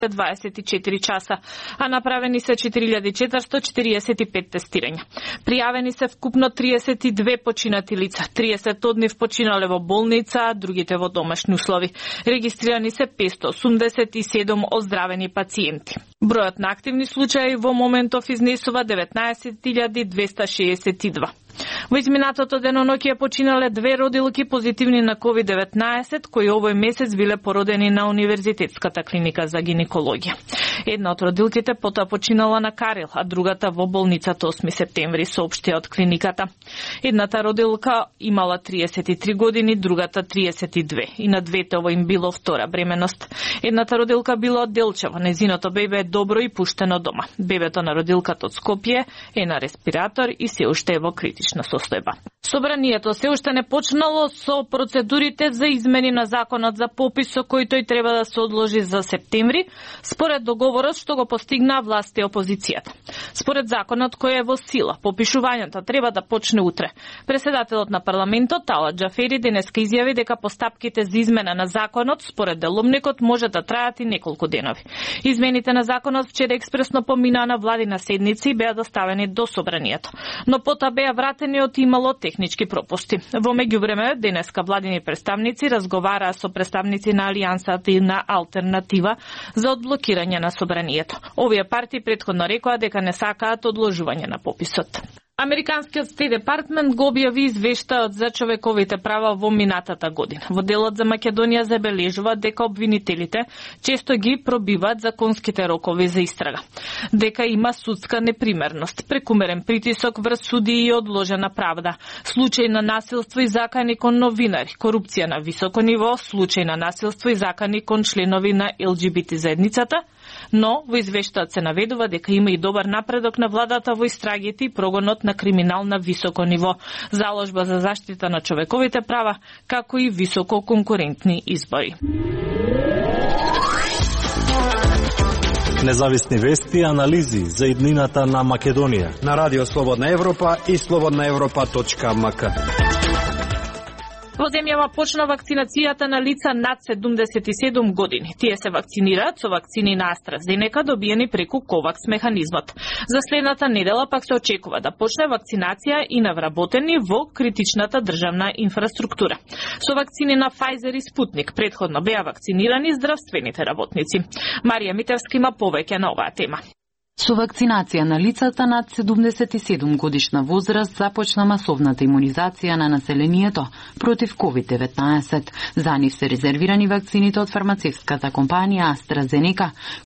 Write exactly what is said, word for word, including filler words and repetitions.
дваесет и четири часа, а направени се четири илјади четиристотини четиридесет и пет тестирања. Пријавени се вкупно триесет и две починати лица, триесет од нив починале во болница, а другите во домашни услови. Регистрирани се петстотини осумдесет и седум оздравени пациенти. Бројот на активни случаи во моментов изнесува деветнаесет илјади двеста шеесет и два. Во изминатото деноноќие починале две родилки позитивни на ковид деветнаесет, кои овој месец биле породени на Универзитетската клиника за гинекологија. Една од родилките потоа починала на Карел, а другата во болницата осми септември, соопшти од клиниката. Едната родилка имала триесет и три години, другата триесет и две, и на двете ово им било втора бременост. Едната родилка била од Делчево, незиното бебе е добро и пуштено дома. Бебето на родилката од Скопје е на респиратор и се уште е во критична состојба. Собранието се уште не почнало со процедурите за измени на законот за попис, со кој тој треба да се одложи за септември, според договорот што го постигнаа власти и опозицијата. Според законот кој е во сила, попишувањето треба да почне утре. Председателот на парламентот Талат Џафери денеска изјави дека постапките за измена на законот според деловникот може да траат и неколку денови. Измените на законот вчера експресно поминаа на владина седница и беа доставени до собранието, но потоа беа вратени од имало технички пропусти. Во меѓувреме, денеска владини представници разговараа со представници на Алијансата и на Алтернатива за одблокирање на собранието. Овие партии претходно рекоа дека не сакаат одложување на пописот. Американскиот Стейт Департмент го објави извештајот за човековите права во минатата година. Во делот за Македонија забележува дека обвинителите често ги пробиваат законските рокови за истрага, дека има судска непримерност, прекумерен притисок врз суди и одложена правда, случај на насилство и закани кон новинари, корупција на високо ниво, случај на насилство и закани кон членови на Ел Џи Би Ти заедницата, но во извештајот се наведува дека има и добар напредок на владата во истрагите и прогонот на криминал на високо ниво, заложба за заштита на човековите права, како и високо конкурентни избори. Независни вести и анализи за иднината на Македонија на Радио Слободна Европа и слободна европа точка ем ка. Во земјава почна вакцинацијата на лица над седумдесет и седум години. Тие се вакцинираат со вакцини на AstraZeneca добиени преку Ковакс механизмот. За следната недела пак се очекува да почне вакцинација и на вработени во критичната државна инфраструктура. Со вакцини на Pfizer и Sputnik претходно беа вакцинирани здравствените работници. Марија Митевска има повеќе на оваа тема. Со вакцинација на лицата над седумдесет и седум годишна возраст започна масовната имунизација на населението против ковид деветнаесет. За нив се резервирани вакцините од фармацевската компанија AstraZeneca,